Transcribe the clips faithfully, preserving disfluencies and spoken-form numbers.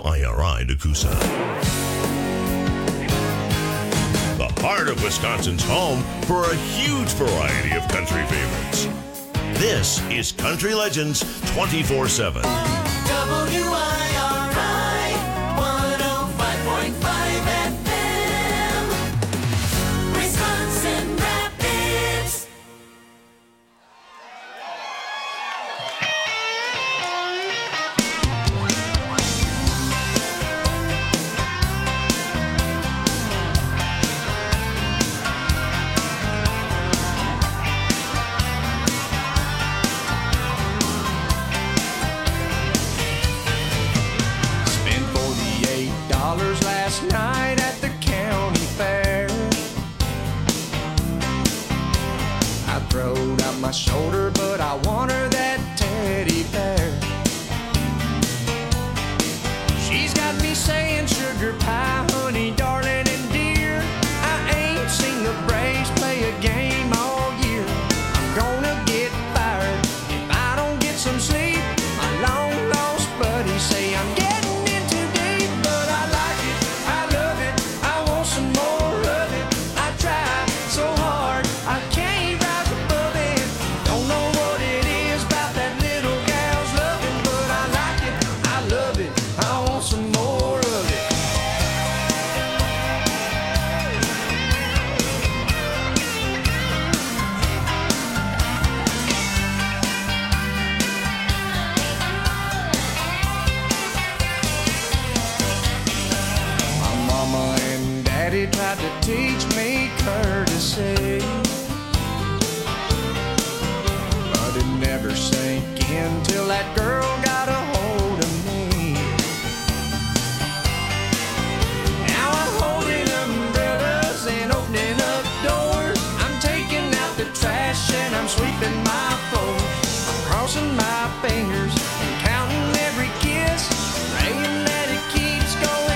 W I R I Nakusa. The heart of Wisconsin's home for a huge variety of country favorites. This is Country Legends twenty-four seven. W I R I one oh five point five F M, Wisconsin Rapids. Last night at the county fair, I throwed out my shoulder, but I want her that teddy bear. She's got me saying sugar pie, honey, darling, and dear. I ain't seen the Braves play a game all year. I'm gonna get fired if I don't get some sleep. My long lost buddies say I'm getting tried to teach me courtesy, but it never sank in till that girl got a hold of me. Now I'm holding umbrellas and opening up doors. I'm taking out the trash and I'm sweeping my floor. I'm crossing my fingers and counting every kiss, praying that it keeps going.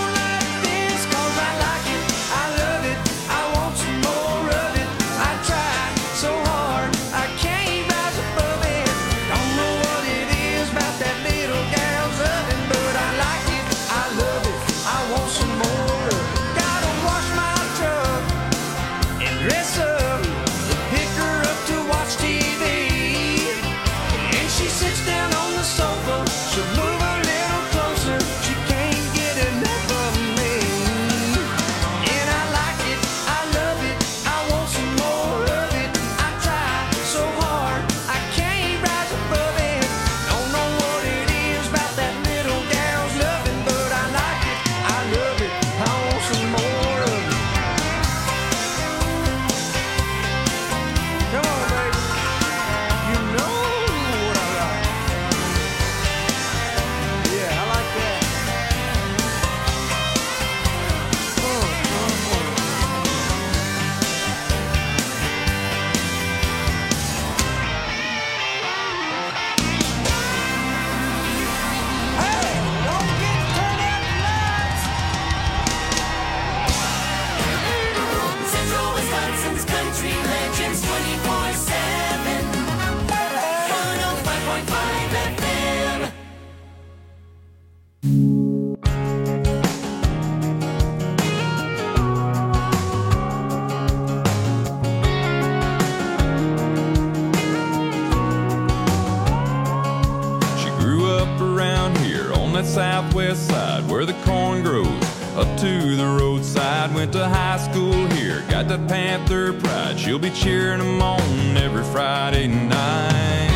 Southwest side where the corn grows, up to the roadside. Went to high school here, got that Panther pride. She'll be cheering them on every Friday night.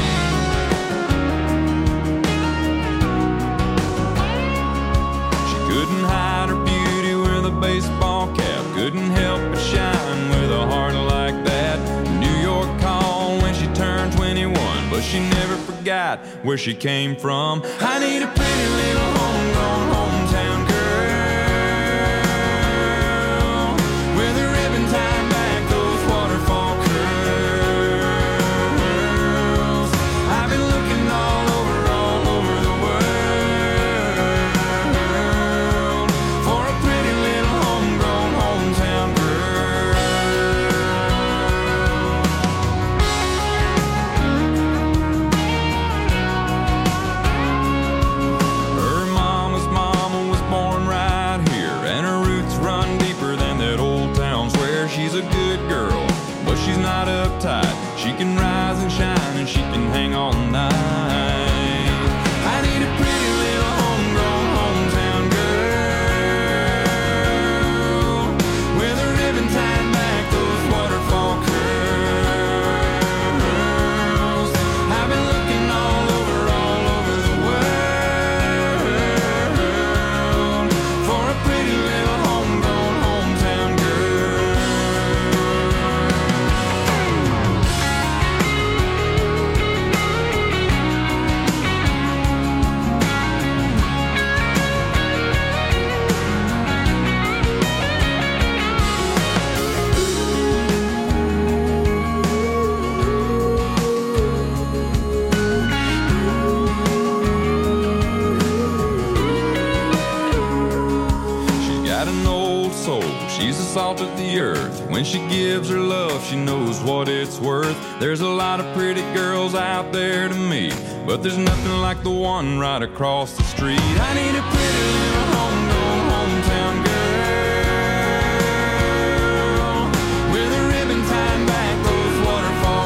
She couldn't hide her beauty with a baseball cap, couldn't help but shine with a heart like that. New York called when she turned twenty-one, but she never forgot where she came from. I need a pretty little homegrown hometown girl with a ribbon tied back, those waterfall curls. I've been looking all over, all over the world for a pretty little homegrown hometown girl. Her girl, but she's not uptight. She can rise and shine and she can hang all night. I need a pretty little homegrown hometown girl with a ribbon tied back, those waterfall curls. I've been looking all over, all over the world for a pretty little homegrown hometown girl. She's got an old soul, she's the salt of the earth. When she gives her love, she knows what it's worth. There's a lot of pretty girls out there to meet, but there's nothing like the one right across the street. I need a pretty little homegrown hometown girl with a ribbon tied back, those waterfall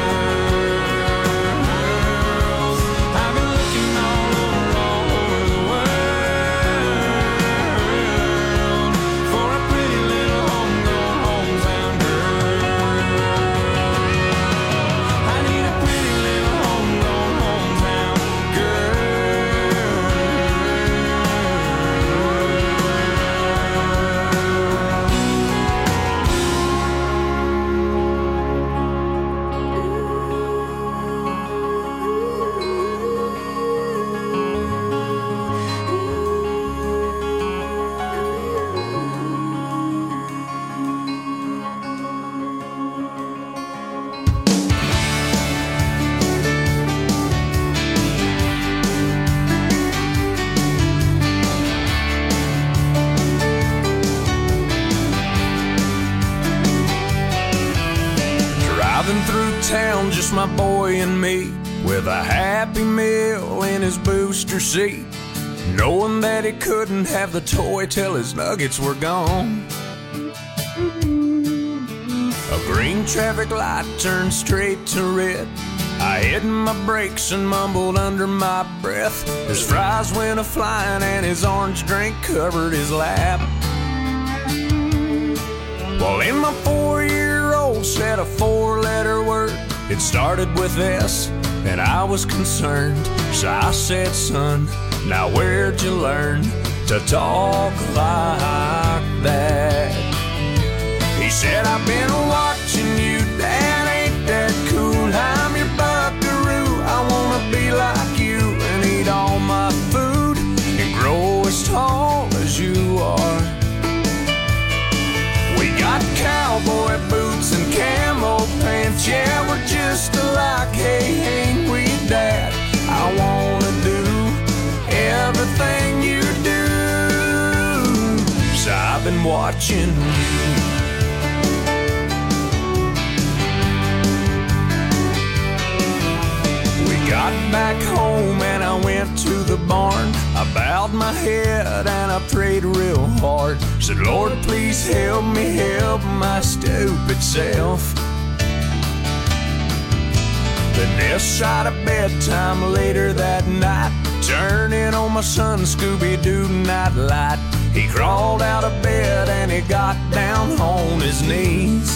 curls. I've been looking all over, all over the world for a pretty little homegrown hometown girl. I need a pretty little homegrown hometown Driving through town, just my boy and me, with a Happy Meal in his booster seat, knowing that he couldn't have the toy till his nuggets were gone. A green traffic light turned straight to red. I hit my brakes and mumbled under my breath. His fries went a-flying and his orange drink covered his lap. Well, in my four-year-old said a four-letter word. It started with S, and I was concerned. So I said, son, now where'd you learn to talk like that? He said, I've been watching you, Dad, ain't that cool? I'm your buckaroo, I wanna be like you and eat all my food and grow as tall as you are. We got cowboy boots and camo pants, yeah, we're just alike, hey, ain't we, Dad? I wanna do everything you do, so I've been watching you. We got back home and I went to the barn. I bowed my head and I prayed real hard. Said, Lord, please help me help my stupid self. Then this side of bedtime later that night, turning on my son Scooby-Doo nightlight. He crawled out of bed and he got down on his knees.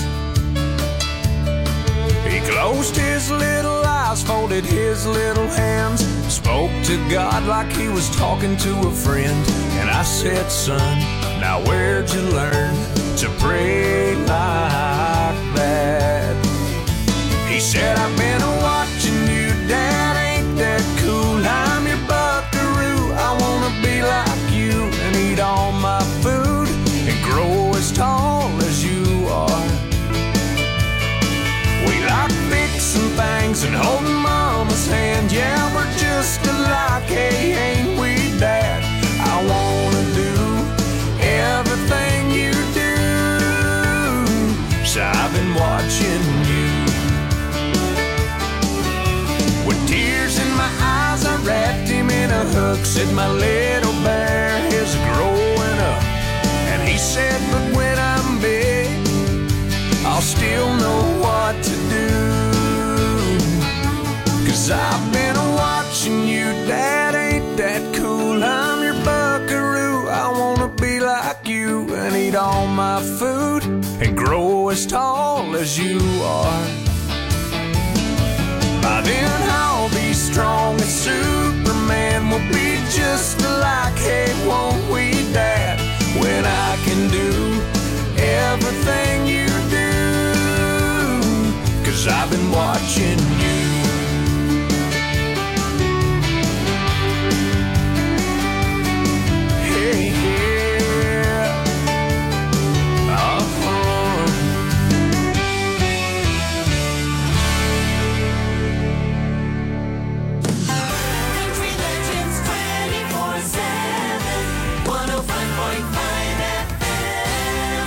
He closed his little eyes, folded his little hands, spoke to God like he was talking to a friend. And I said, son, now where'd you learn to pray like that? He said, I've been watching you, Dad, ain't that cool? I'm your buckaroo, I wanna be like you and eat all my food and grow as tall as you are. We like fixing things and holding Mama's hand, yeah, we're just alike, hey, ain't we, Dad? I wanna do everything you do, so I've been watching you. With tears in my eyes, I wrapped him in a hook, said my little bear is growing up. And he said, but when I'm big, I'll still know what to do. 'Cause I've been watching you, Dad, ain't that cool? I'm your buckaroo, I wanna be like you and eat all my food and grow as tall as you are. By then I'll be strong as Superman, we'll be just alike, hey, won't we, Dad? When I can do everything you do, 'cause I've been watching you. Hey, yeah. Uh-huh. Country Legends twenty-four seven, one oh five point five F M.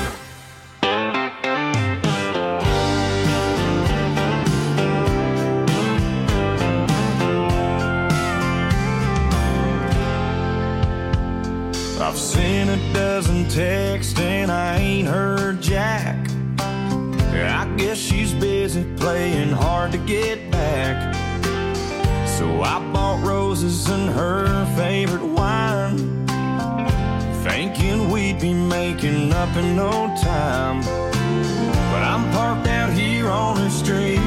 I've seen a dozen texts and I ain't heard Jack. I guess she's busy playing hard to get back. So I bought roses and her favorite wine, thinking we'd be making up in no time. But I'm parked out here on the street.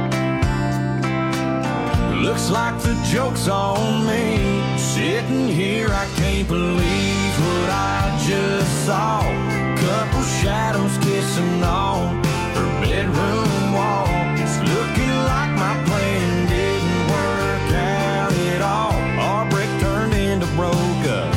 Looks like the joke's on me. Sitting here, I can't believe what I just saw. Couple shadows kissing on her bedroom wall. It's looking like my plan didn't work out at all. Our break turned into broke up.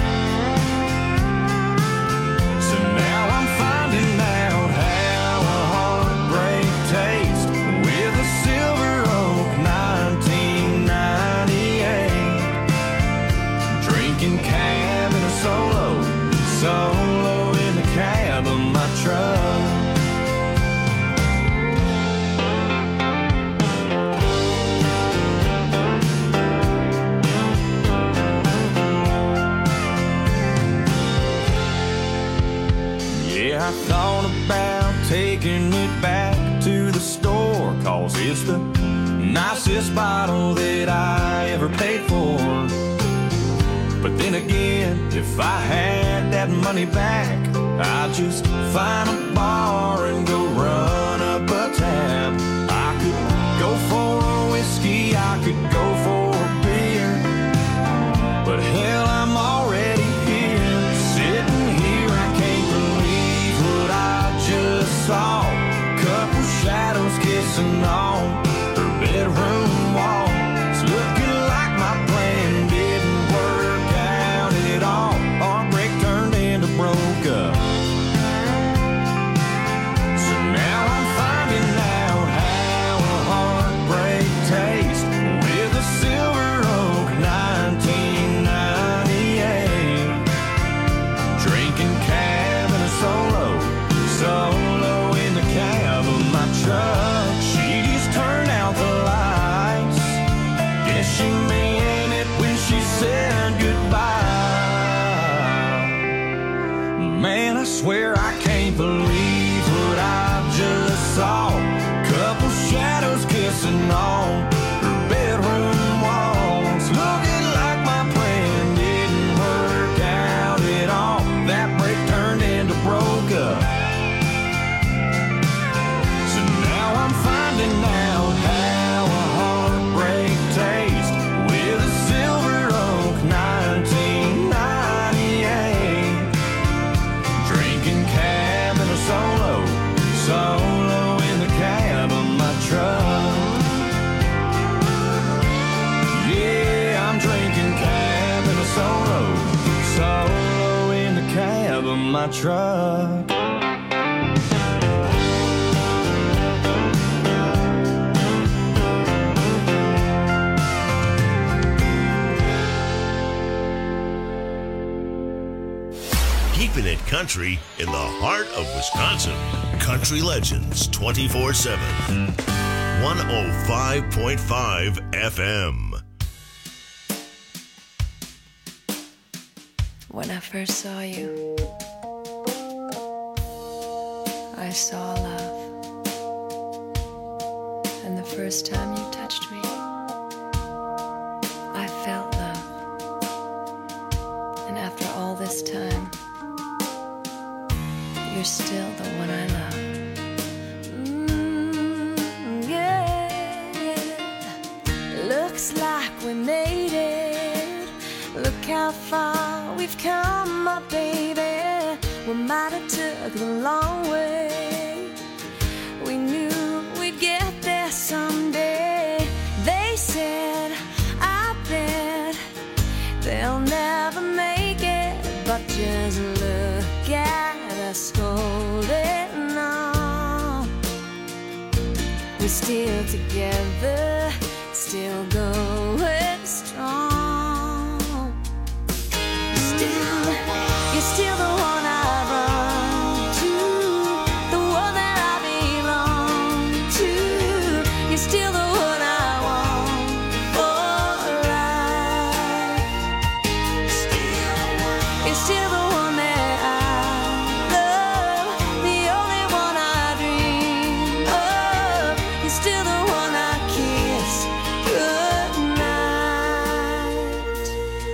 So now I'm finding out how a heartbreak tastes with a Silver Oak nineteen ninety-eight. Drinking cab in a solo, solo in the cab of my truck. Yeah, I thought about taking it back to the store, 'cause it's the nicest bottle that I ever paid for. But then again, if I had that money back, I'd just find a bar and go run up a tab. I could go for a whiskey, I could go for a beer, but hell, I'm already here. Sitting here, I can't believe what I just saw. Couple shadows kissing on her bedroom wall. It's looking like my plan didn't work out at all. Our break turned into broke up. So now I'm finding out how a heartbreak tastes with a Silver Oak nineteen ninety-eight. Drinking cab in a solo, solo in the cab of my truck. She just turned out the lights. Guess she meant it when she said goodbye. Man, I swear I can't believe what I just saw. Couple shadows kissing on her bedroom walls. Looking like my plan didn't work out at all. That break turned into broke up. So now I'm finding out how a heartbreak tastes with a Silver Oak nineteen ninety-eight. Drinking cab in a solo, solo in the cab of my truck. Yeah, I'm drinking cab in a solo, solo in the cab of my truck. Keeping it country in the heart of Wisconsin. Country Legends twenty-four seven. one oh five point five F M. When I first saw you, I saw love. first time you touched me, I felt love. And after all this time, you're still the one I love. Mm, yeah. Looks like we made it. Look how far we've come, my baby. We might have took the long way. We knew we'd get there someday. They said, I bet they'll never make it. But just look at us holding on. We're still together, still going strong. Still, you're still the one I run to, the one that I belong to. You're still the one I want for life. You're still the one that I love, the only one I dream of. You're still the one I kiss goodnight.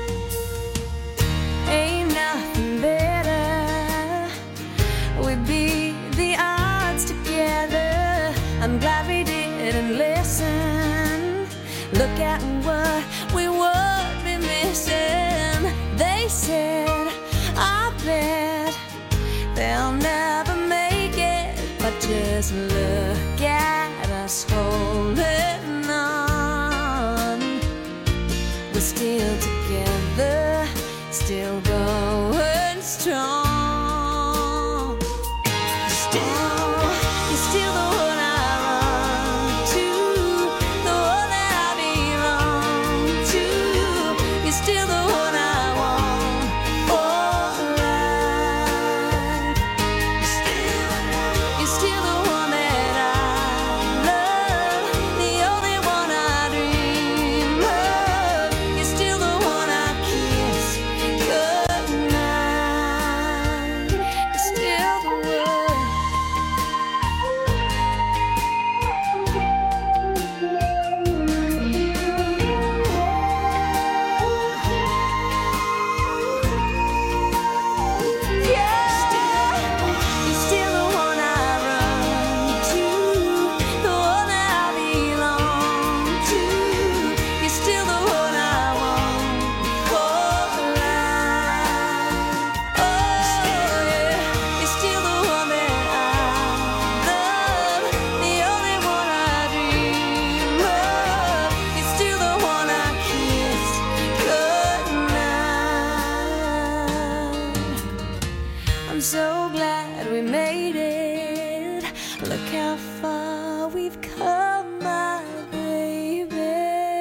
Ain't nothing better. We beat the odds together. I'm glad we didn't listen. Look at what we would be missing. They said, I bet they'll never make it. But just look at us holding on. We're still together, still going strong. Still, you're still the one I run to, the one that I belong to. You're still the one I want for life. You're still the one that I love, the only one I dream of. You're still the one I kiss goodnight. You're still the one. Yeah, you're still the one I run to, the one that I belong to. You're still the one I want for life. Oh yeah, you're still the one that I love, the only one I dream of. You're still the one I kiss goodnight. I'm so glad we made it. Look how far we've come, my baby.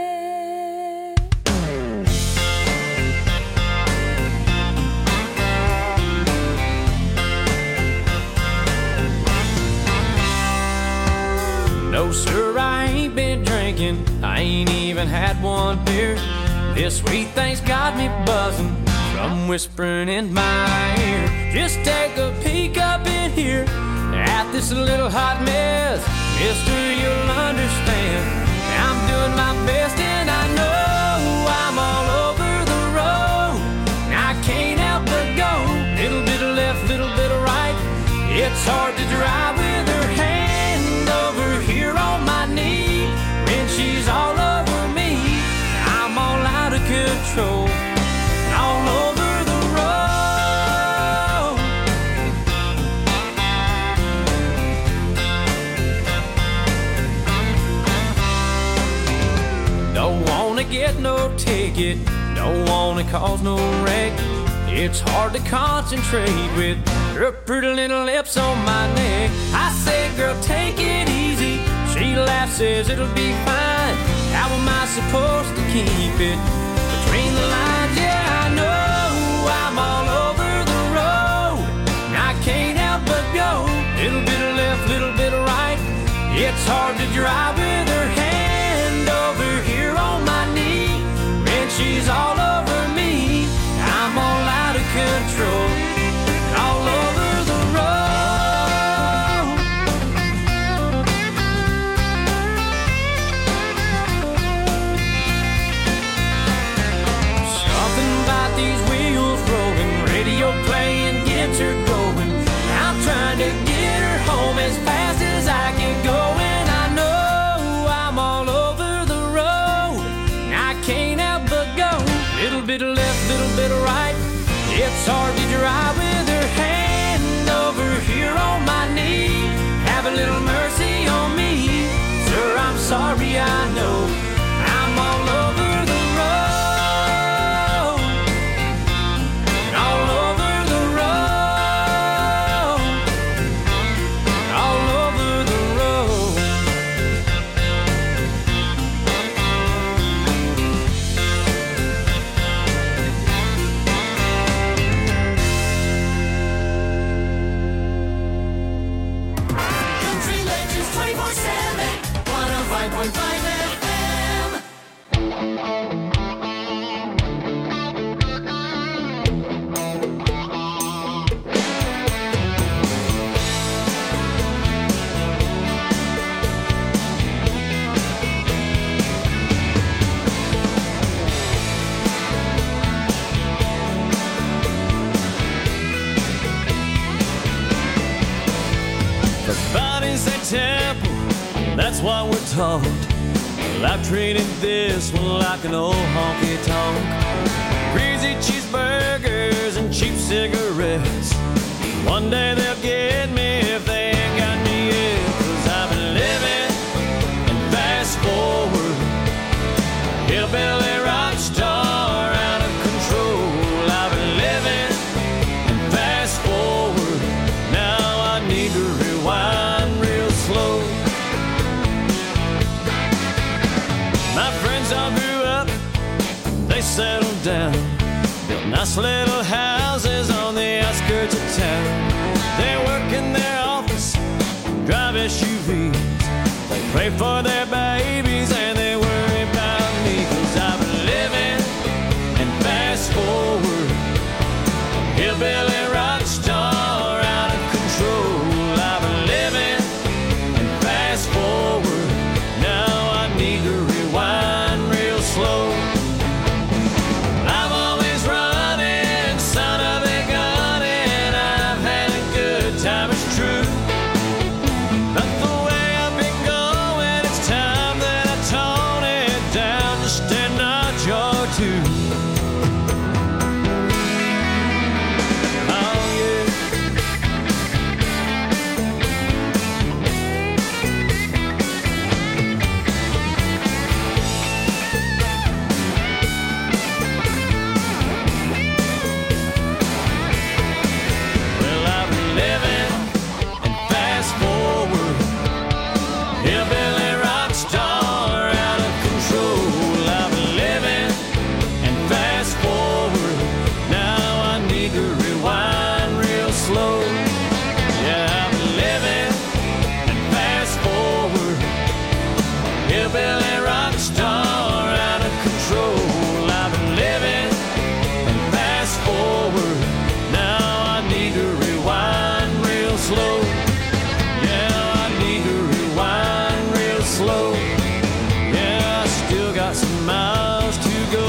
No, sir, I ain't been drinking. I ain't even had one beer. This sweet thing's got me buzzing from whispering in my ear. Just take a peek up in here at this little hot mess. Mister, you'll understand. I'm doing my best and I know I'm all over the road. I can't help but go. Little bit of left, little bit of right. It's hard to drive with her hand over here on my knee. When she's all over me, I'm all out of control. All over the road. Don't wanna get no ticket, don't wanna cause no wreck. It's hard to concentrate with her pretty little lips on my neck. I say, girl, take it easy. She laughs, says it'll be fine. How am I supposed to keep it between the lines? Yeah, I know I'm all over the road. I can't help but go. Little bit of left, little bit of right. It's hard to drive with her hand over here on my knee. When she's all over me, I'm all out of control. All over the road. five point five F M. The body's a temple, that's what we're taught. Well, I've treated this one like an old honky-tonk. Greasy cheeseburgers and cheap cigarettes. One day they'll get me if they ain't got me yet. 'Cause I've been living and fast forward, hillbilly rock star out of control. I've been living and fast forward, now I need to rewind real slow. My friends all grew up, they settled down, built nice little houses on the outskirts of town. They work in their office, drive S U Vs, they pray for their babies and they worry about me. 'Cause I've been living and fast forward, hillbilly rock star out of control. I've been living and fast forward, now I need to rewind real slow. I'm always running, son of a gun, and I've had a good time, it's true. But the way I've been going, it's time that I tone it down just a notch or two. Oh yeah. Well, I've been living and fast forward, hillbilly rock star out of control. I've been living and fast forward, now I need to rewind real slow. Yeah, I've been living and fast forward, hillbilly rock star out of control. I've been living and fast forward, now I need to rewind real slow. Yeah, I need to rewind real slow. Yeah, I still got some miles to go.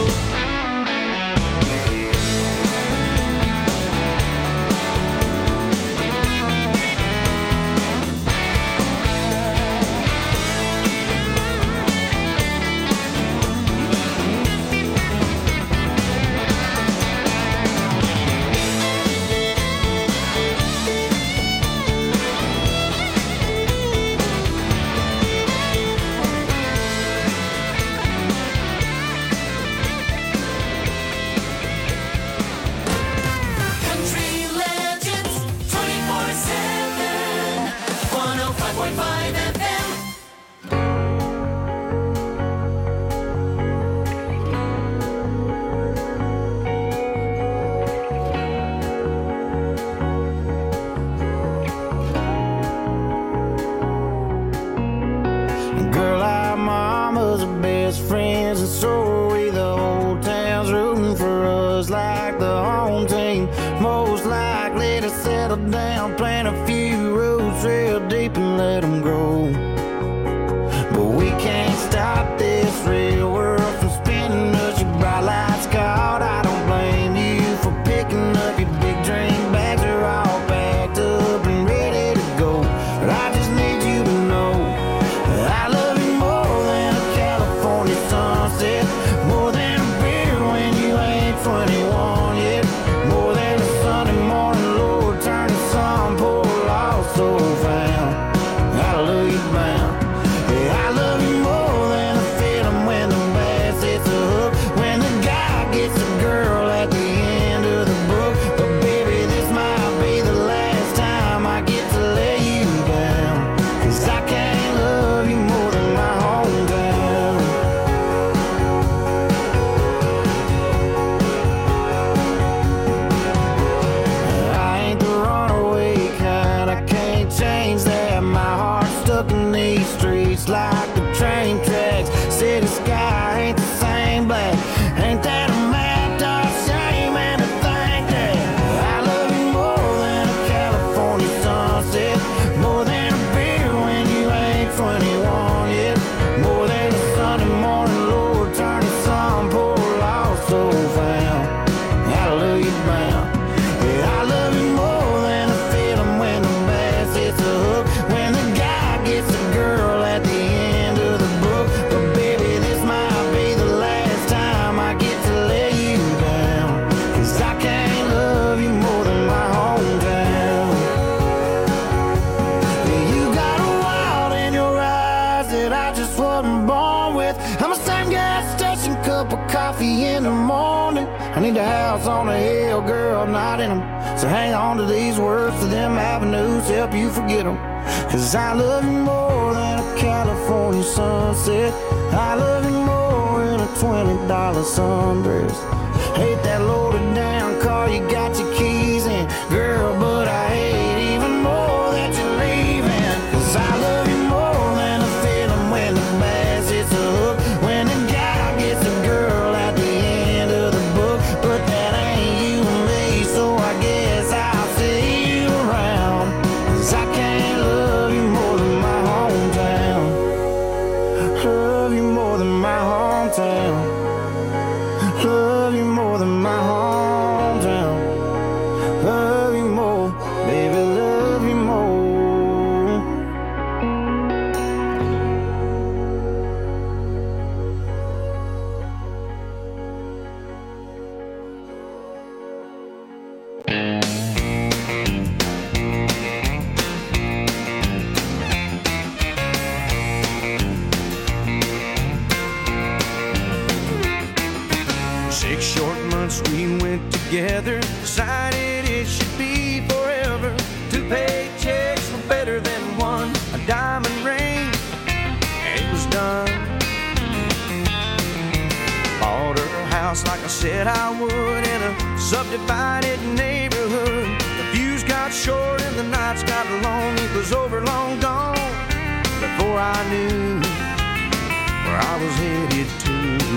Country Legends twenty-four seven. one oh five point five F M. Girl, our mamas are best friends, and so are we. The whole town's rooting for us like the home team. Most likely to settle down, plant a few roots real deep and let them grow. But we can't stop this real world from spinning us. Your bright lights caught, I don't blame you for picking up your big drink bags. Are all packed up and ready to go. But I just need you to know I love you more than a California sunset, more than a beer when you ain't twenty-one yet, more than a Sunday morning Lord turning some in the morning. I need a house on a hill, girl, not in them. So hang on to these words to them avenues, help you forget them. Cause I love you more than a California sunset. I love you more than a twenty dollar sundress. Hate that loaded down car you got your keys in, girl, but I hate even more that you're leaving. Cause I love you more than a feeling when the bass hits the hook, when the guy gets the girl at the end of the book. But that ain't you and me, so I guess I'll see you around. Cause I can't love you more than my hometown. Love you more than my hometown. Love you more than my hometown. Love you more, baby, love you more. Six short months we went together, decided it should be forever. Two paychecks were better than one, a diamond ring, and it was done. Bought her a house like I said I would in a subdivided neighborhood. The views got short and the nights got long, it was over, long gone, before I knew where I was headed to.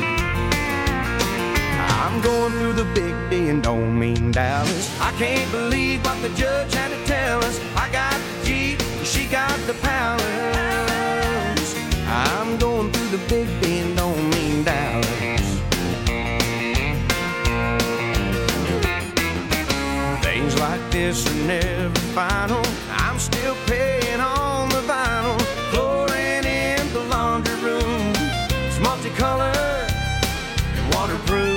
I'm going through the big D and don't mean Dallas. I can't believe what the judge had to tell us. I got the Jeep, she got the palace. I'm going through the big D and don't mean Dallas. Things like this are never final. I'm still paying on the vinyl. Flooring in the laundry room, it's multicolored and waterproof.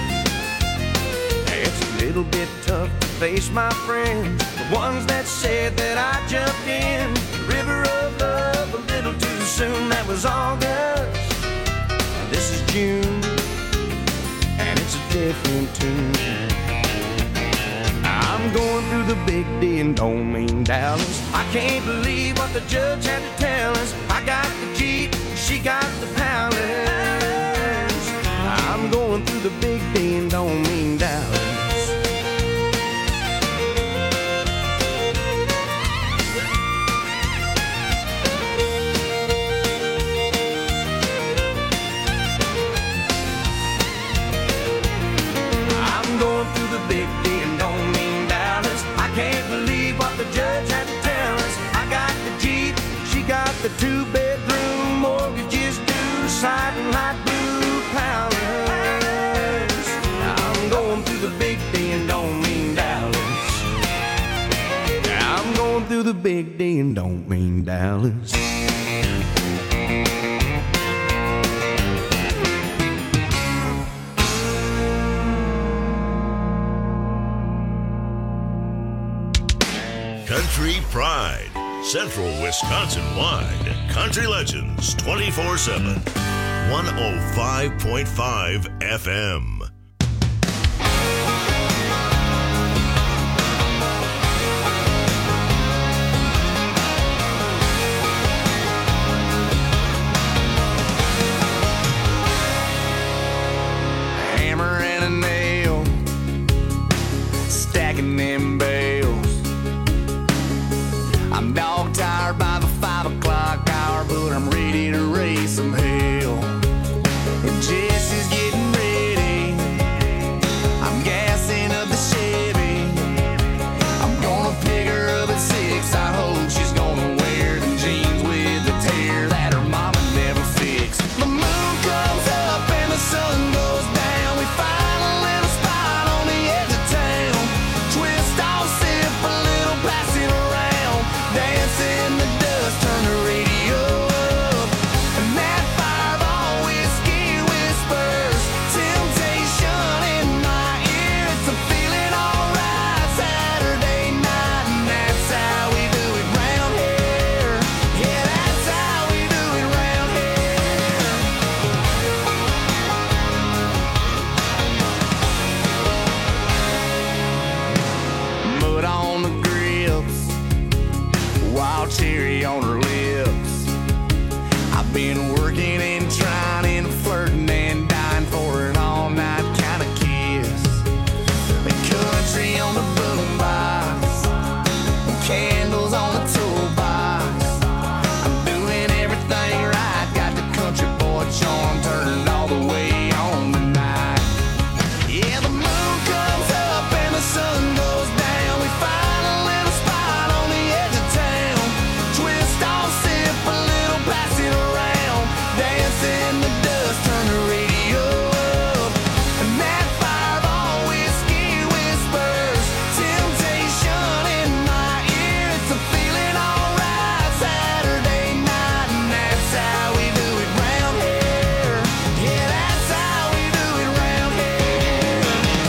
Little bit tough to face my friends, the ones that said that I jumped in the river of love a little too soon. That was August, this is June, and it's a different tune. I'm going through the big D and don't mean Dallas. I can't believe what the judge had to tell us. I got the Jeep, she got the palace. I'm going through the big D and don't mean Dallas. Big D and don't mean Dallas. I can't believe what the judge had to tell us. I got the Jeep, she got the two-bedroom, mortgages due, siding light blue palace. I'm going through the big D and don't mean Dallas. I'm going through the big D and don't mean Dallas. Country Pride, Central Wisconsin wide. Country Legends twenty-four seven. one oh five point five F M. Hammer and a nail, stacking them bales. I'm dog tired by the five o'clock hour, but I'm ready to raise some hell. And Jesse's getting ready I've been working and trying and flirting and dying for an all-night kind of kiss. The country on the boombox, candles on the toolbox. I'm doing everything right, got the country boy charm turned all the way on tonight. Yeah, the moon comes up and the sun goes down. We find a little spot on the edge of town. Twist off, sip a little, pass it around. Dance in the dust, turn the radio up. And that fireball whiskey whispers temptation in my ear. It's a feeling alright Saturday night, and that's how we do it round here. Yeah, that's how we do it round here.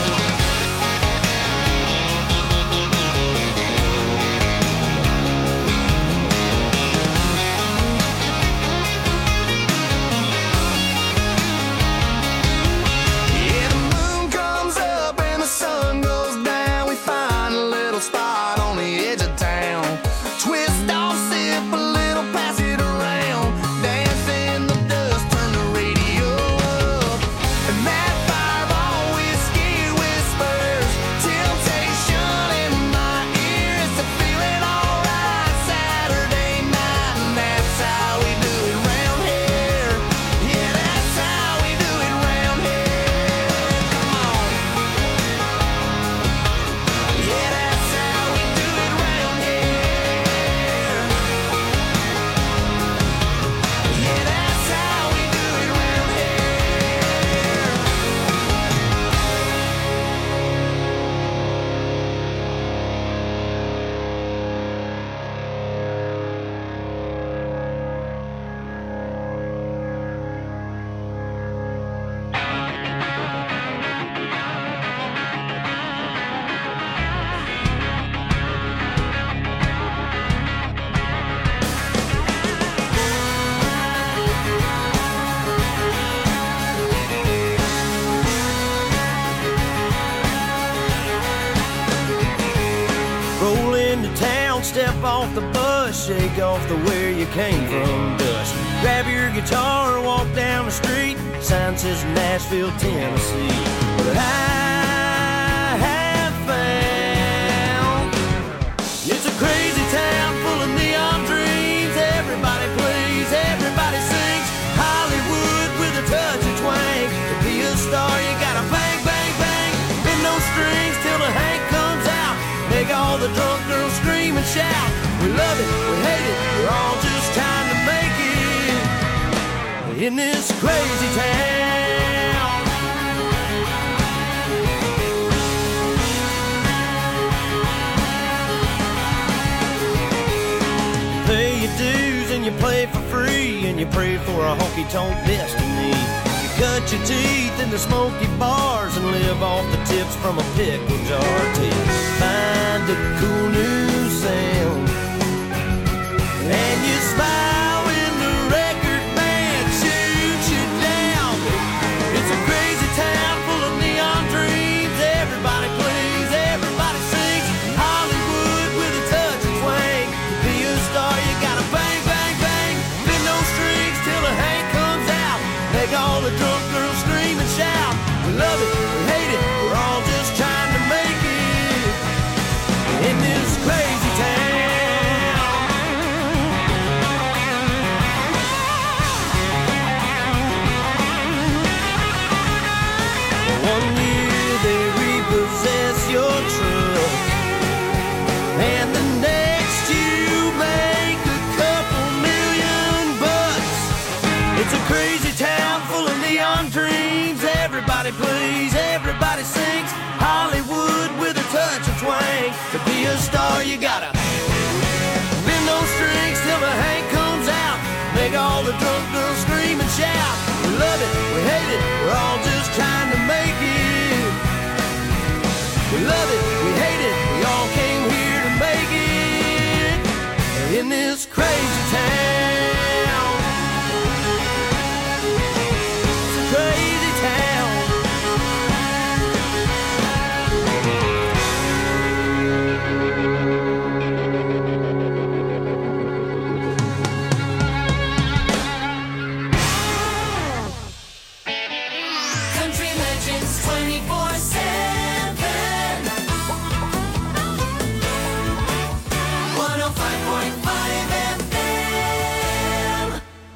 Yeah, the moon comes up and the sun goes down. We find a little spot on the edge of town. Twist off, sip a little, pass it around. Dance in the dust, turn the radio up. And that fireball whiskey whispers temptation in my ear. It's a feeling alright Saturday night, and that's how we do it round here. Yeah, that's how we do it round here. Come on. Yeah, that's how we do it round here. Yeah, that's how we do it round here. Roll into town, step off the bus, shake off the where you came from dust. Grab your guitar, walk down the street, sign says Nashville, Tennessee. But I have found it's a crazy town full of neon dreams. Everybody plays, everybody sings. Hollywood with a touch of twang. To be a star, you gotta bang, bang, bang. Bend those strings till the Hank comes out. Make all the drunk girls scream and shout. We love it, we hate it, we're all just trying to make it in this crazy town. Pay your dues and you play for free, and you pray for a honky-tonk destiny. You cut your teeth in the smoky bars and live off the tips from a pickle jar till you find a cool new sound. And you smile when the record band shoots you down. It's a crazy town full of neon dreams. Everybody plays, everybody sings. Hollywood with a touch of twang. To be a star, you gotta bang, bang, bang. Bend those strings till the Hank comes out. Make all the drunk girls scream and shout. We love it, we hate it, we're all just trying to make it in this crazy town. One year they repossess your truck, and the next you make a couple million bucks. It's a crazy town full of neon dreams. Everybody plays, everybody sings. Hollywood with a touch of twang. To be a star, you gotta bend those strings till the Hank comes out. Make all the drunk girls scream and shout. We love it, we hate it, we're all just trying to make it. We love it, we hate it, we all came here to make it in this crazy town. It's a crazy town.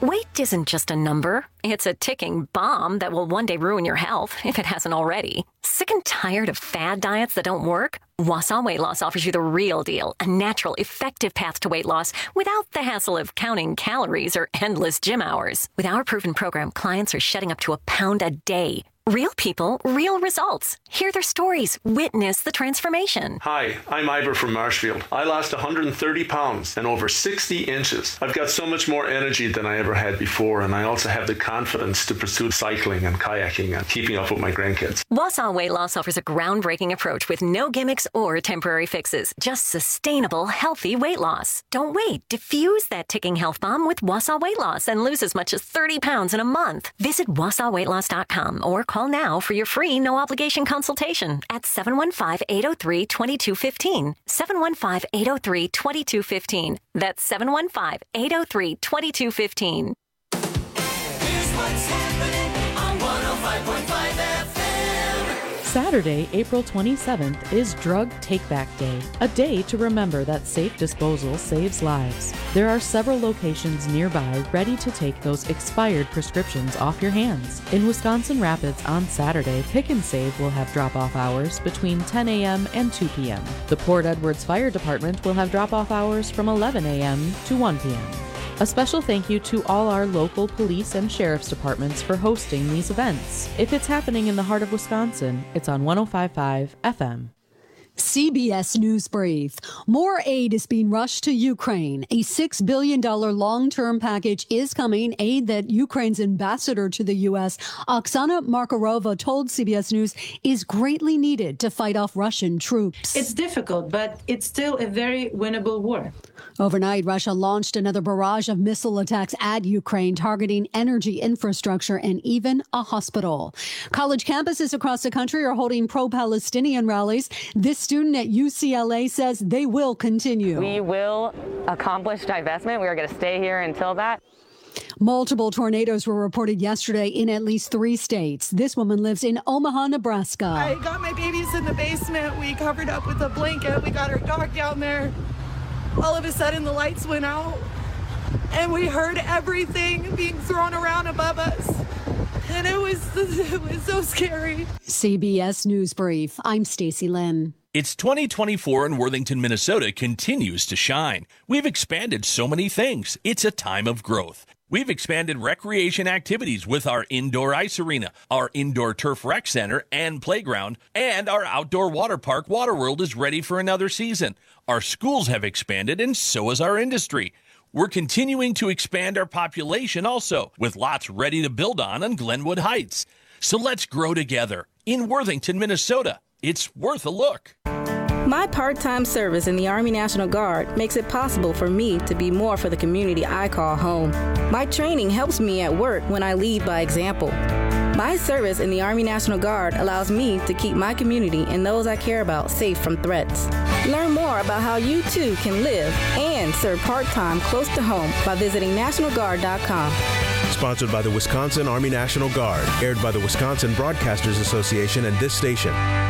Weight isn't just a number. It's a ticking bomb that will one day ruin your health, if it hasn't already. Sick and tired of fad diets that don't work? Wausau Weight Loss offers you the real deal, a natural, effective path to weight loss without the hassle of counting calories or endless gym hours. With our proven program, clients are shedding up to a pound a day. Real people, real results. Hear their stories. Witness the transformation. Hi, I'm Ivor from Marshfield. I lost one hundred thirty pounds and over sixty inches. I've got so much more energy than I ever had before, and I also have the confidence to pursue cycling and kayaking and keeping up with my grandkids. Wausau Weight Loss offers a groundbreaking approach with no gimmicks or temporary fixes. Just sustainable, healthy weight loss. Don't wait. Diffuse that ticking health bomb with Wausau Weight Loss and lose as much as thirty pounds in a month. Visit wausau weight loss dot com or call now for your free no-obligation consultation at seven one five, eight oh three, two two one five. seven one five, eight oh three, two two one five. That's seven one five, eight oh three, two two one five. Here's what's happening on one oh five point five F M. Saturday, April twenty-seventh is Drug Take-Back Day, a day to remember that safe disposal saves lives. There are several locations nearby ready to take those expired prescriptions off your hands. In Wisconsin Rapids on Saturday, Pick and Save will have drop-off hours between ten a.m. and two p.m. The Port Edwards Fire Department will have drop-off hours from eleven a.m. to one p.m. A special thank you to all our local police and sheriff's departments for hosting these events. If it's happening in the heart of Wisconsin, it's on one oh five point five F M. C B S News Brief. More aid is being rushed to Ukraine. A six billion dollars long-term package is coming, aid that Ukraine's ambassador to the U S, Oksana Markarova, told C B S News is greatly needed to fight off Russian troops. It's difficult, but it's still a very winnable war. Overnight, Russia launched another barrage of missile attacks at Ukraine, targeting energy infrastructure and even a hospital. College campuses across the country are holding pro-Palestinian rallies. This student at U C L A says they will continue. We will accomplish divestment. We are going to stay here until that. Multiple tornadoes were reported yesterday in at least three states. This woman lives in Omaha, Nebraska. I got my babies in the basement. We covered up with a blanket. We got our dog down there. All of a sudden, the lights went out, and we heard everything being thrown around above us. And it was, it was so scary. C B S News Brief. I'm Stacy Lynn. It's twenty twenty-four and Worthington, Minnesota continues to shine. We've expanded so many things. It's a time of growth. We've expanded recreation activities with our indoor ice arena, our indoor turf rec center and playground, and our outdoor water park, Waterworld, is ready for another season. Our schools have expanded, and so has our industry. We're continuing to expand our population also, with lots ready to build on on Glenwood Heights. So let's grow together in Worthington, Minnesota. It's worth a look. My part-time service in the Army National Guard makes it possible for me to be more for the community I call home. My training helps me at work when I lead by example. My service in the Army National Guard allows me to keep my community and those I care about safe from threats. Learn more about how you too can live and serve part-time close to home by visiting national guard dot com. Sponsored by the Wisconsin Army National Guard. Aired by the Wisconsin Broadcasters Association and this station.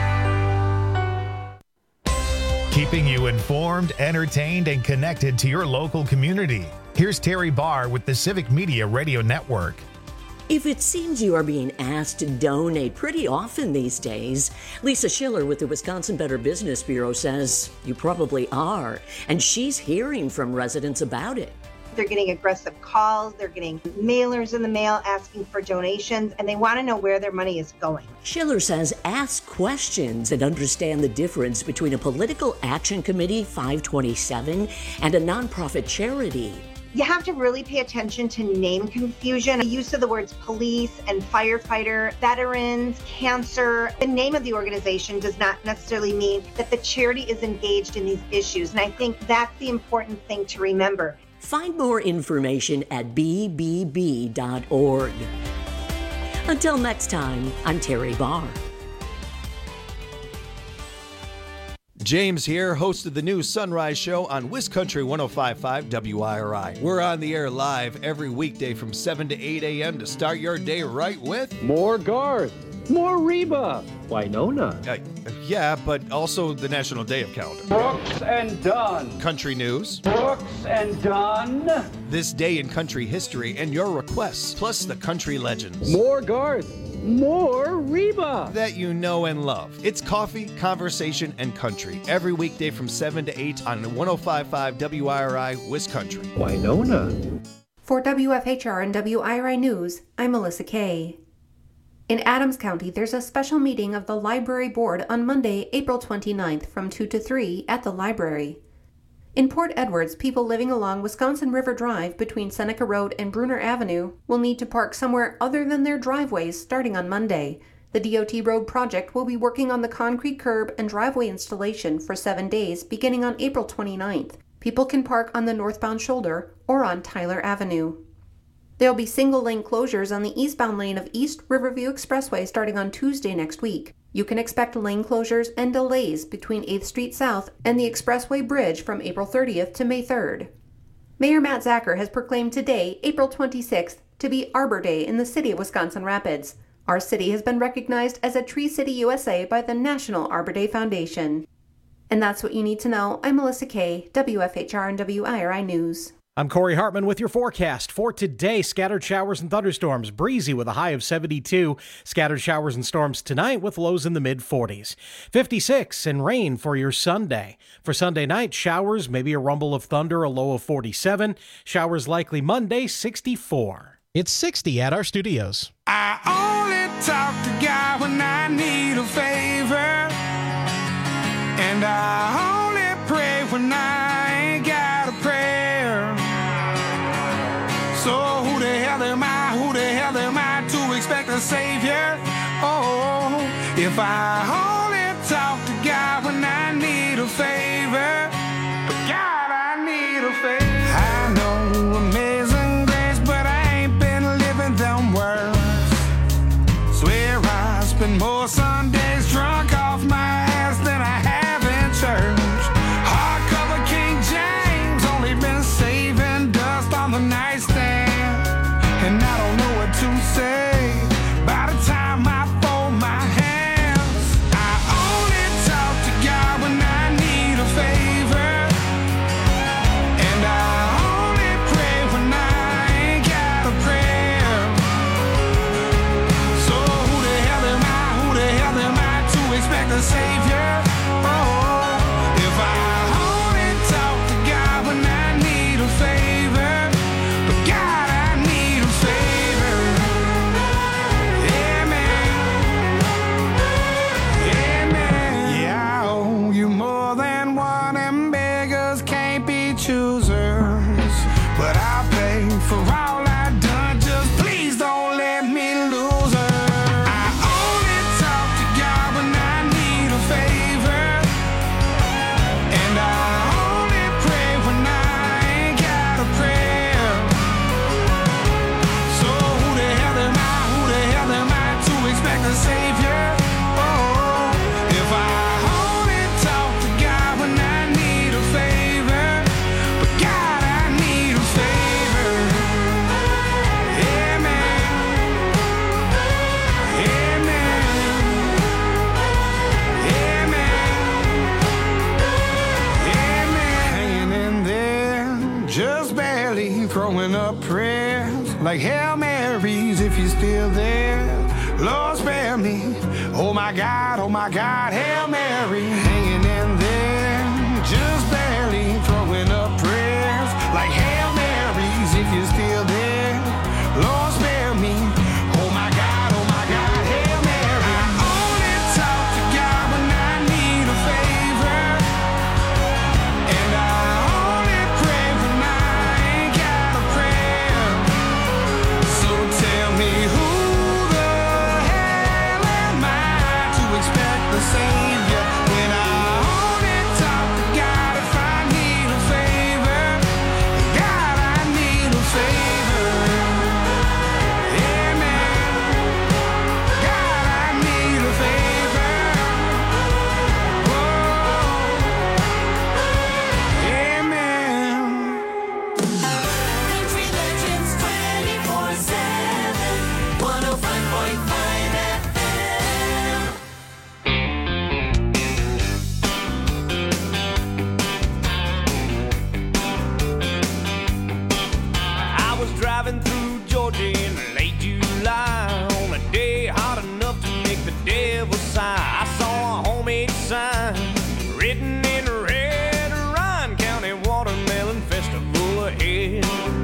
Keeping you informed, entertained, and connected to your local community. Here's Terry Barr with the Civic Media Radio Network. If it seems you are being asked to donate pretty often these days, Lisa Schiller with the Wisconsin Better Business Bureau says you probably are, and she's hearing from residents about it. They're getting aggressive calls, they're getting mailers in the mail asking for donations, and they want to know where their money is going. Schiller says ask questions and understand the difference between a political action committee, five twenty-seven, and a nonprofit charity. You have to really pay attention to name confusion. The use of the words police and firefighter, veterans, cancer. The name of the organization does not necessarily mean that the charity is engaged in these issues. And I think that's the important thing to remember. Find more information at b b b dot org. Until next time, I'm Terry Barr. James here, host of the new Sunrise Show on WisCountry one oh five point five W I R I. We're on the air live every weekday from seven to eight a.m. to start your day right with more Garth. More Reba. Winona. Uh, yeah, but also the National Day of Calendar. Brooks and Dunn. Country news. Brooks and Dunn. This day in country history and your requests, plus the country legends. More Garth. More Reba. That you know and love. It's coffee, conversation, and country. Every weekday from seven to eight on one oh five point five W I R I, Wisconsin. Winona. For W F H R and W I R I News, I'm Melissa Kay. In Adams County, there's a special meeting of the Library Board on Monday, April twenty-ninth from two to three at the library. In Port Edwards, people living along Wisconsin River Drive between Seneca Road and Bruner Avenue will need to park somewhere other than their driveways starting on Monday. The D O T road project will be working on the concrete curb and driveway installation for seven days beginning on April twenty-ninth. People can park on the northbound shoulder or on Tyler Avenue. There will be single-lane closures on the eastbound lane of East Riverview Expressway starting on Tuesday next week. You can expect lane closures and delays between eighth Street South and the Expressway Bridge from April thirtieth to May third. Mayor Matt Zacher has proclaimed today, April twenty-sixth, to be Arbor Day in the city of Wisconsin Rapids. Our city has been recognized as a Tree City U S A by the National Arbor Day Foundation. And that's what you need to know. I'm Melissa Kay, W F H R and W I R I News. I'm Corey Hartman with your forecast. For today, scattered showers and thunderstorms, breezy with a high of seventy-two. Scattered showers and storms tonight with lows in the mid forties. fifty-six and rain for your Sunday. For Sunday night, showers, maybe a rumble of thunder, a low of forty-seven. Showers likely Monday, sixty-four. It's sixty at our studios. I only talk to God when I need a favor. And I only pray when I ain't got a prayer. So who the hell am I, who the hell am I to expect a savior? Oh, if I only talk to God when I need a favor. God, I need a favor. I know amazing grace, but I ain't been living them words. Swear I spend more Sundays drunk off my ass than I have in church. Hardcover King James, only been saving dust on the nightstand. And I don't know what to say by the time I fold my hands. I only talk to God when I need a favor. And I only pray when I ain't got a prayer. So who the hell am I, who the hell am I to expect a savior? Oh, if I only talk to God when I need a favor. But God, I need a favor. Yeah, man. Yeah, man. Yeah, I owe you more than one, and beggars can't be choosers. But I'll pay for all I've done, just please don't let me lose her. I only talk to God when I need a favor. And I only pray when I ain't got a prayer. So who the hell am I, who the hell am I to expect a savior? Oh, if I only talk to God when I need a favor. But God, I need a favor. Yeah, man. Yeah, man. Yeah, man. Yeah, man. Hanging in there, just barely throwing up prayers like Hail Marys if you're still there. Lord, spare me. Oh my God, oh my God, Hail Mary. Hanging in there, just barely throwing up prayers like Hail Marys if you're still there. Lord, spare me. Oh my God, oh my God, Hail Mary. I only talk to God when I need a favor. And I only pray when I ain't got a prayer. So tell me who the hell am I to expect the savior when I only talk to God if I need a favor. God, I need a favor. Georgia in late July, on a day hot enough to make the devil sigh. I saw a homemade sign written in red, Ryan County Watermelon Festival ahead.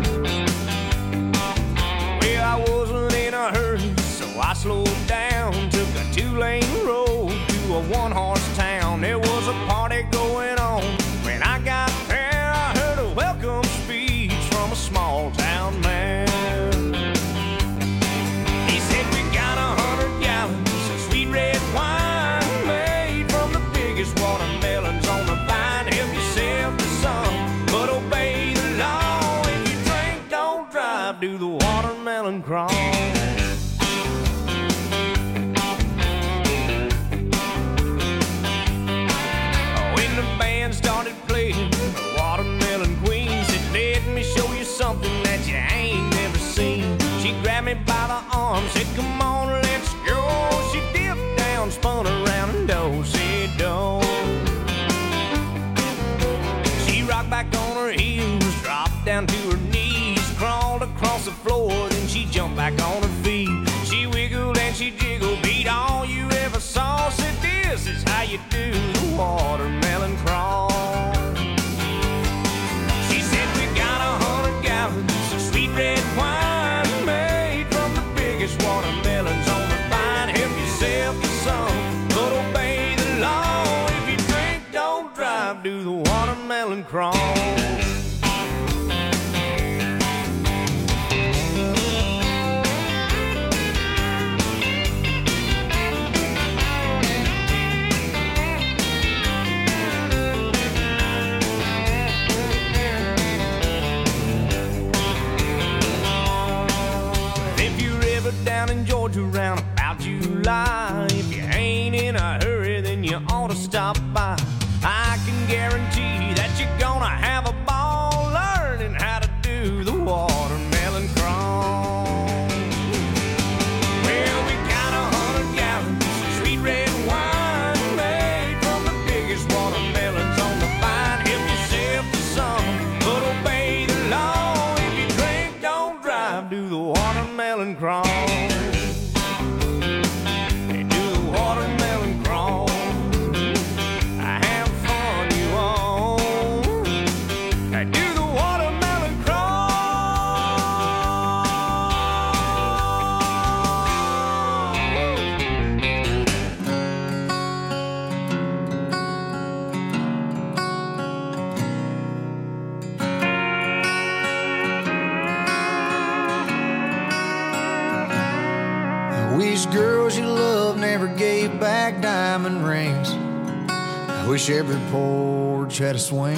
Well, I wasn't in a hurry, so I slowed down, took a two-lane road to a one-horse town. There was a party going on. When I got there, I heard a welcome speech from a small-town man. He said, we got a hundred gallons of sweet red wine made from the biggest watermelons on the vine. Help yourself to some, but obey the law. If you drink, don't drive, do the watermelon crawl. When the band started playing, the Watermelon Queen said, let me show you something that you ain't never seen. She grabbed me by the arm, said, come on, let's go. She dipped down, spun around, and do-si-do. She rocked back on her heels, dropped down to her knees, crawled across the floor, then she jumped back on her feet. She wiggled and she jiggled, beat all you ever saw. Said, this is how you do the watermelon crawl. She said, we got a hundred gallons of sweet red wine made from the biggest watermelons on the vine. Help yourself to some, but obey the law. If you drink, don't drive, do the watermelon crawl. Down in Georgia around about July, if you ain't in a hurry, then you ought to stop by. I can guarantee that you're gonna have a ball learning how to do the watermelon crawl. Well, we got a hundred gallons of sweet red wine made from the biggest watermelons on the vine. Help yourself to some, but obey the law. If you drink, don't drive, do the watermelon crawl. Girls you love never gave back diamond rings. I wish every porch had a swing.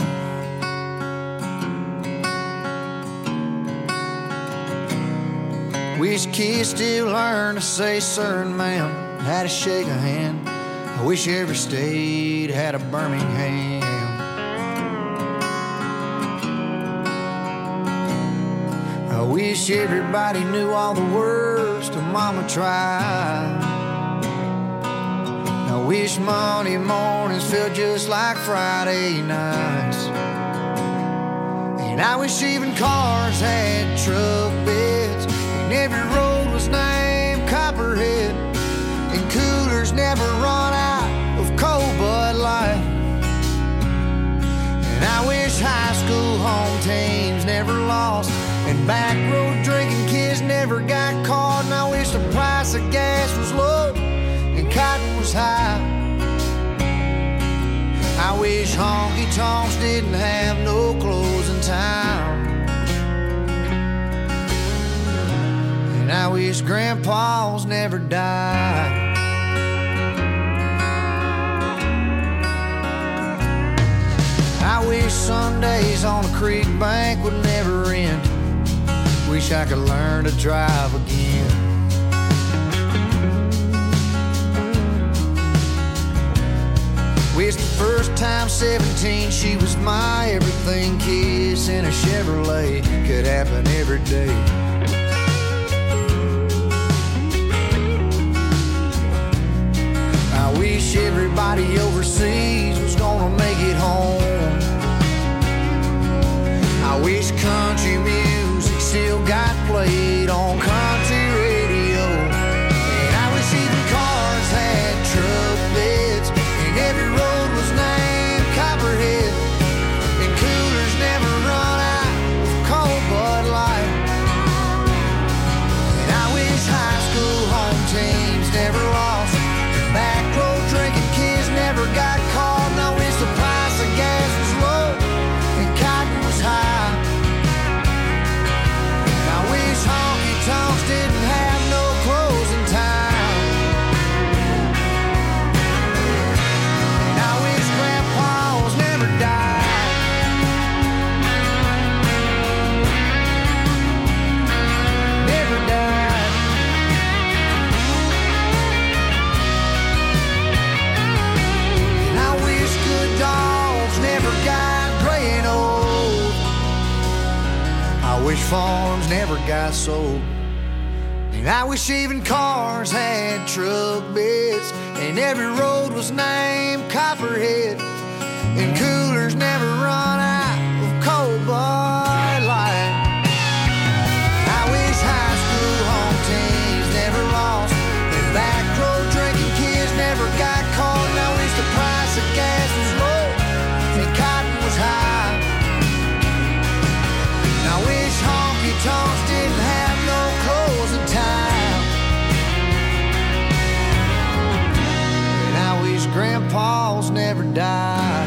Wish kids still learn to say sir and ma'am, how to shake a hand. I wish every state had a Birmingham. I wish everybody knew all the words to Mama Tried. I wish Monday mornings felt just like Friday nights. And I wish even cars had truck beds, and every road was named Copperhead, and coolers never run out of cold Bud Light. And I wish high school home teams never lost, and back road drinking kids never got caught. And I wish the price of gas was low and cotton was high. I wish honky tonks didn't have no closing time. And I wish grandpas never died. I wish Sundays on the creek bank would never end. Wish I could learn to drive again. Wish the first time seventeen she was my everything. Kiss in a Chevrolet could happen every day. I wish everybody overseas was gonna make it home. I wish country music still got played on farms never got sold. And I wish even cars had truck beds, and every road was named Copperhead, and coolers never run out of cold Bud Light. I wish high school home teams never lost, and back road drinking kids never got caught. And I wish the price of gas was low and cotton was high. And I wish honky tonks didn't have no closing time. And I wish grandpas never died.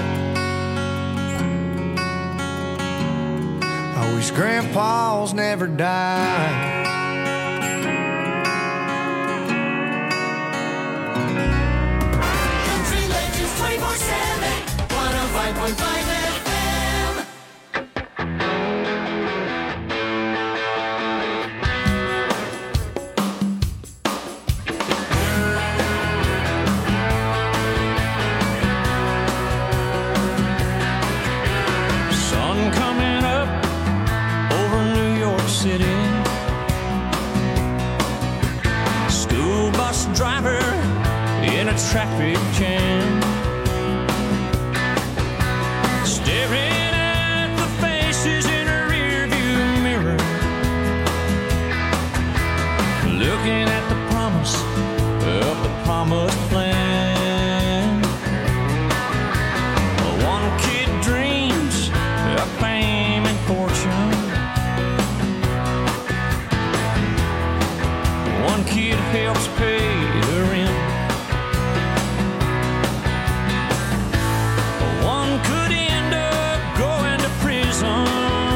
I wish grandpas never died. Country Legends twenty-four seven, one oh five point five F M. Sun coming up over New York City. School bus driver in a traffic jam, staring at the faces in a rearview mirror, looking at the promise of the promised plan. One kid dreams of fame and fortune, one kid helps pay the rent, one could end up going to prison,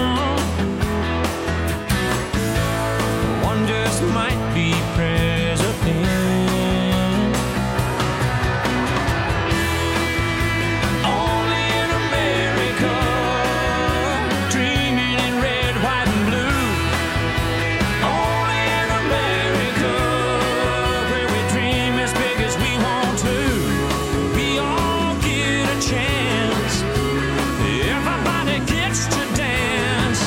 one just might be president. Only in America, dreaming in red, white, and blue. Only in America, where we dream as big as we want to. We all get a chance. Everybody gets to dance.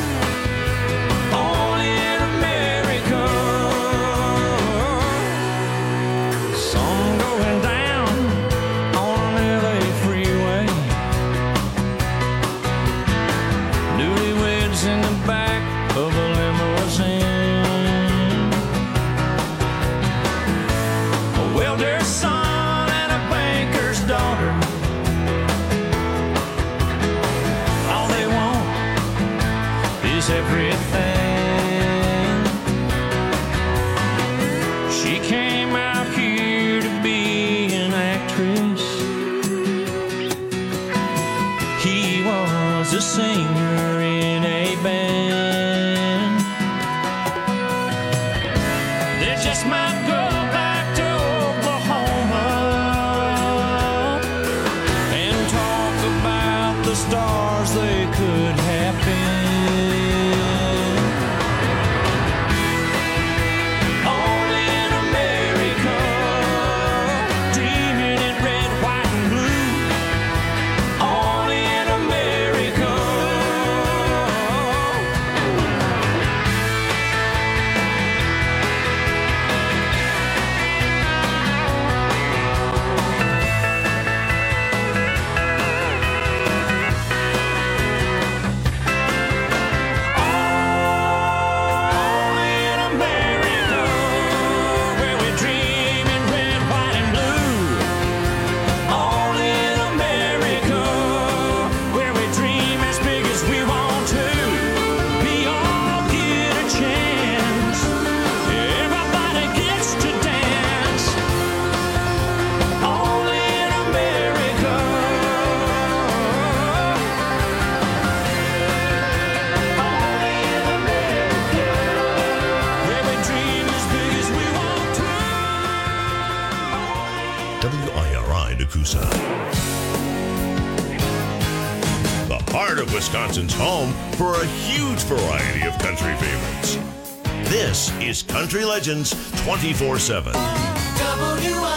Only in America. Sun going down on an L A freeway. Newlyweds in the back of a limousine. A welder's son and a banker's daughter. All they want is everything. She came out here to be an actress. He was a singer in a band. They just might go back to Oklahoma and talk about the stars they could have been. Only in America, dreaming in red, white, and blue. Only in America. Only in America, where we dream in red, white, and blue. Only in America, where we dream as big as we want to. We all get a chance. Everybody gets to dance. Only in America. Only in America, where we dream as big as we want to. W I R I Nakusa. The heart of Wisconsin's home for a huge variety of country favorites. This is Country Legends twenty-four seven. W I